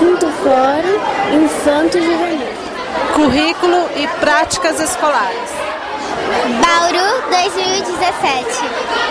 5º Fórum Infanto-Juvenil. Currículo e práticas escolares. Bauru 2017.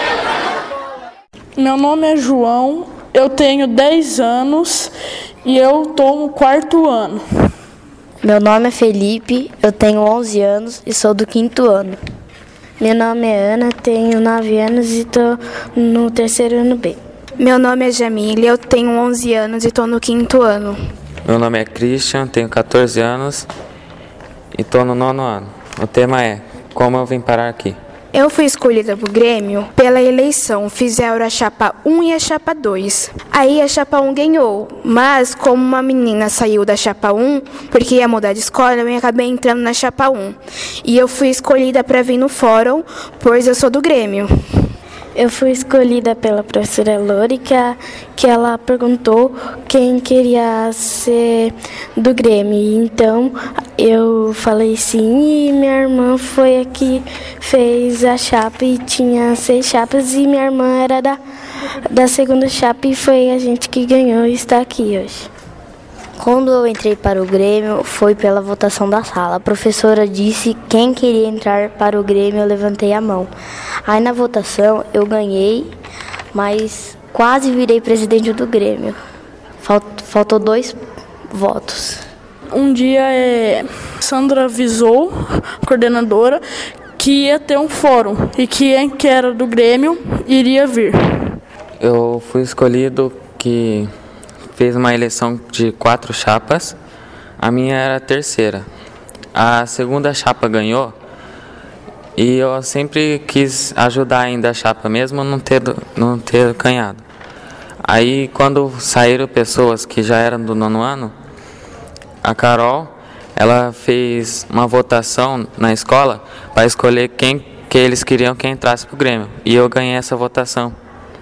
Meu nome é João, eu tenho 10 anos e eu estou no 4º ano. Meu nome é Felipe, eu tenho 11 anos e sou do 5º ano. Meu nome é Ana, tenho 9 anos e estou no 3º ano B. Meu nome é Jamília, eu tenho 11 anos e estou no 5º ano. Meu nome é Christian, tenho 14 anos e estou no 9º ano. O tema é Como eu vim parar aqui. Eu fui escolhida pro Grêmio pela eleição, fizeram a chapa 1 e a chapa 2. Aí a chapa 1 ganhou, mas como uma menina saiu da chapa 1, porque ia mudar de escola, eu acabei entrando na chapa 1. E eu fui escolhida para vir no fórum, pois eu sou do Grêmio. Eu fui escolhida pela professora Lórica, que ela perguntou quem queria ser do Grêmio. Então, eu falei sim e minha irmã foi a que fez a chapa e tinha 6 chapas e minha irmã era da segunda chapa e foi a gente que ganhou e está aqui hoje. Quando eu entrei para o Grêmio, foi pela votação da sala. A professora disse quem queria entrar para o Grêmio, eu levantei a mão. Aí na votação eu ganhei, mas quase virei presidente do Grêmio. Faltou 2 votos. Um dia Sandra avisou, coordenadora, que ia ter um fórum e que quem era do Grêmio iria vir. Eu fui escolhido que fez uma eleição de 4 chapas, a minha era a 3ª. A segunda chapa ganhou e eu sempre quis ajudar ainda a chapa, mesmo não ter ganhado. Aí quando saíram pessoas que já eram do 9º ano, a Carol, ela fez uma votação na escola para escolher quem que eles queriam que entrasse para o Grêmio. E eu ganhei essa votação.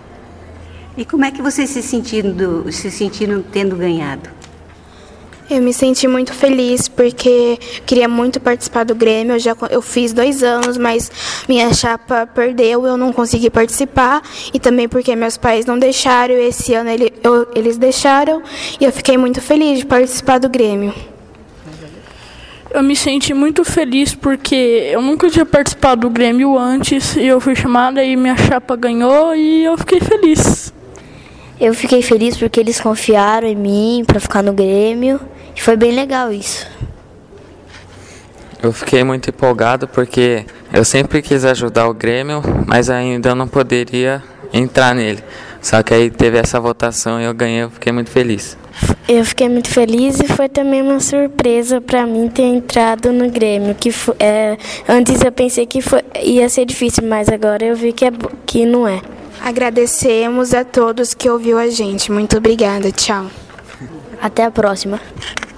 E como é que vocês se sentiram tendo ganhado? Eu me senti muito feliz porque queria muito participar do Grêmio. Eu fiz 2 anos, mas minha chapa perdeu, eu não consegui participar. E também porque meus pais não deixaram, esse ano eles deixaram. E eu fiquei muito feliz de participar do Grêmio. Eu me senti muito feliz porque eu nunca tinha participado do Grêmio antes e eu fui chamada e minha chapa ganhou e eu fiquei feliz. Eu fiquei feliz porque eles confiaram em mim para ficar no Grêmio e foi bem legal isso. Eu fiquei muito empolgado porque eu sempre quis ajudar o Grêmio, mas ainda não poderia entrar nele. Só que aí teve essa votação e eu ganhei, eu fiquei muito feliz. Eu fiquei muito feliz e foi também uma surpresa para mim ter entrado no Grêmio. Antes eu pensei que ia ser difícil, mas agora eu vi que não é. Agradecemos a todos que ouviu a gente. Muito obrigada. Tchau. Até a próxima.